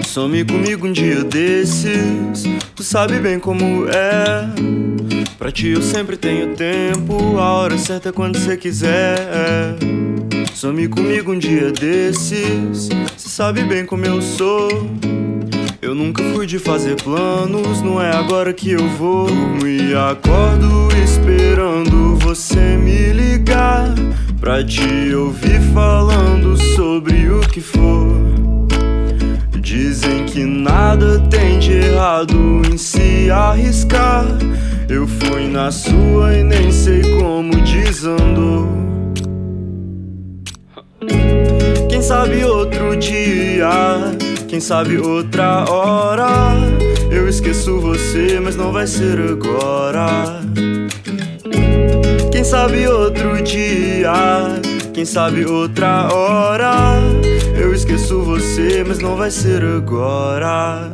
Some comigo um dia desses, tu sabe bem como é. Pra ti eu sempre tenho tempo, a hora certa é quando cê quiser. Some comigo um dia desses, cê sabe bem como eu sou. Eu nunca fui de fazer planos, não é agora que eu vou. Durmo e acordo esperando você me ligar, pra te ouvir falando sobre o que for. Dizem que nada tem de errado em se arriscar. Eu fui na sua e nem sei como desandou. Quem sabe outro dia, quem sabe outra hora, eu esqueço você, mas não vai ser agora. Quem sabe outro dia, quem sabe outra hora, eu esqueço você, mas não vai ser agora.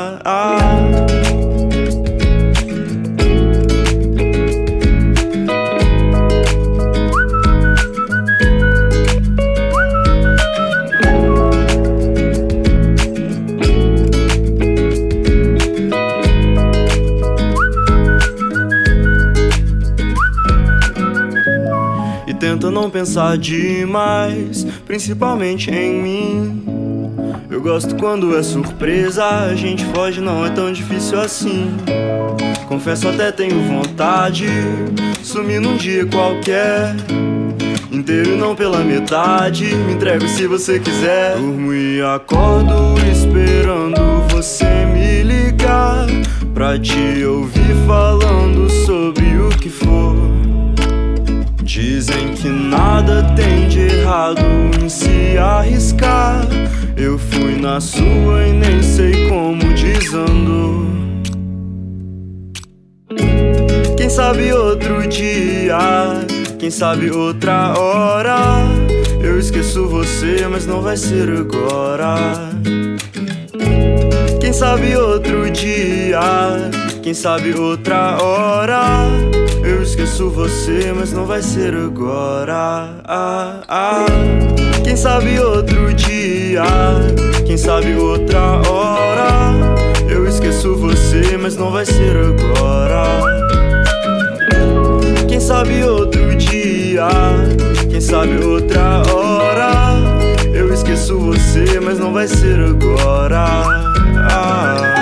E tenta não pensar demais, principalmente em mim. Eu gosto quando é surpresa, a gente foge, não é tão difícil assim. Confesso até tenho vontade, sumir num dia qualquer, inteiro não pela metade, me entrego se você quiser. Durmo e acordo esperando você me ligar, pra te ouvir falando sobre o que for. Dizem que nada tem de errado em se arriscar. Eu fui na sua e nem sei como desandou. Quem sabe outro dia, quem sabe outra hora, eu esqueço você, mas não vai ser agora. Quem sabe outro dia, quem sabe outra hora, eu esqueço você, mas não vai ser agora. Quem sabe outro dia, quem sabe outra hora, eu esqueço você, mas não vai ser agora. Quem sabe outro dia, quem sabe outra hora, eu esqueço você, mas não vai ser agora.